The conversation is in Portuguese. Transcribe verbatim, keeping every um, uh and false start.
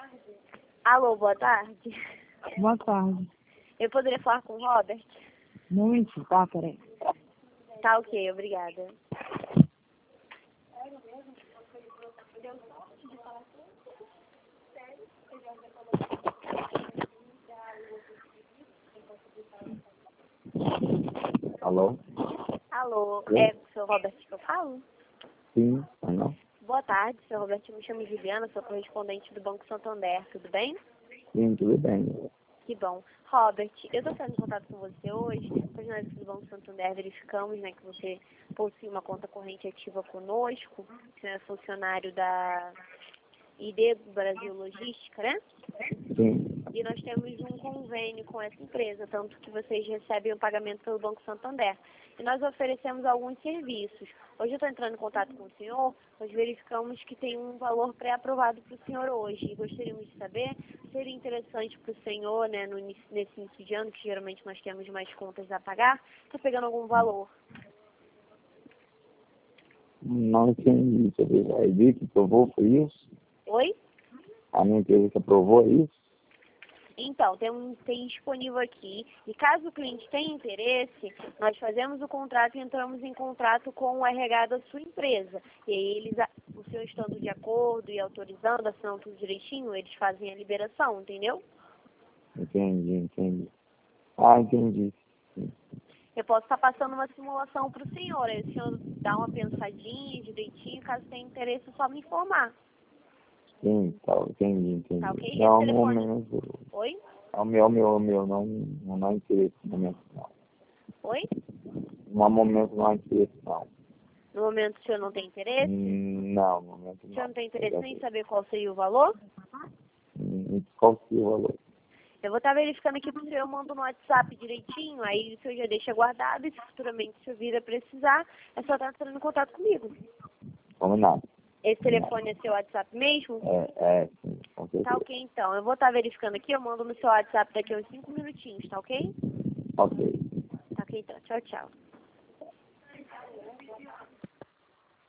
Alô, boa tarde. Boa tarde. Eu poderia falar com o Robert? Muito, tá, peraí. Tá ok, obrigada. Alô? Alô, Oi? é com o seu Robert que eu falo? Sim, ah, não? Boa tarde, seu Robert. Eu me chamo Juliana, sou correspondente do Banco Santander, tudo bem? Sim, tudo bem. Que bom. Robert, eu estou sendo em contato com você hoje, pois nós do Banco Santander verificamos, né, que você possui uma conta corrente ativa conosco, você é funcionário da I D Brasil Logística, né? Sim, E nós temos um convênio com essa empresa, tanto que vocês recebem o pagamento pelo Banco Santander. E nós oferecemos alguns serviços. Hoje eu estou entrando em contato com o senhor, nós verificamos que tem um valor pré-aprovado para o senhor hoje. E gostaríamos de saber se seria interessante para o senhor, né, no início, nesse início de ano, que geralmente nós temos mais contas a pagar, está pegando algum valor. não entendi. Você viu a I D que aprovou, foi isso? Oi? A minha empresa que aprovou, é isso? Então, tem, um, tem disponível aqui, e caso o cliente tenha interesse, nós fazemos o contrato e entramos em contrato com o R H da sua empresa. E aí, eles, a- o senhor estando de acordo e autorizando, assinando tudo direitinho, eles fazem a liberação, entendeu? Entendi, entendi. Ah, entendi. Sim, Eu posso estar passando uma simulação para o senhor, aí o senhor dá uma pensadinha direitinho, caso tenha interesse, é só me informar. sim, tá, entendi, entendi. Tá ok? Esse Não, no telefone... momento, Oi? é o meu, meu, meu, não, não há interesse no momento, não. Oi? No momento não há interesse, não. No momento o senhor não tem interesse? Hum, Não, no momento O não. senhor não tem interesse nem em saber qual seria o valor? Hum, Qual que é o valor? Eu vou estar verificando aqui pro senhor, eu mando no WhatsApp direitinho, aí o senhor já deixa guardado e se futuramente o senhor vir a precisar, é só estar entrando em contato comigo. Combinado. Esse telefone é seu WhatsApp mesmo? É, é, sim, com Tá certeza. ok então. Eu vou estar verificando aqui, eu mando no seu WhatsApp daqui a uns cinco minutinhos, tá ok? Ok. Tá ok então. Tchau, tchau.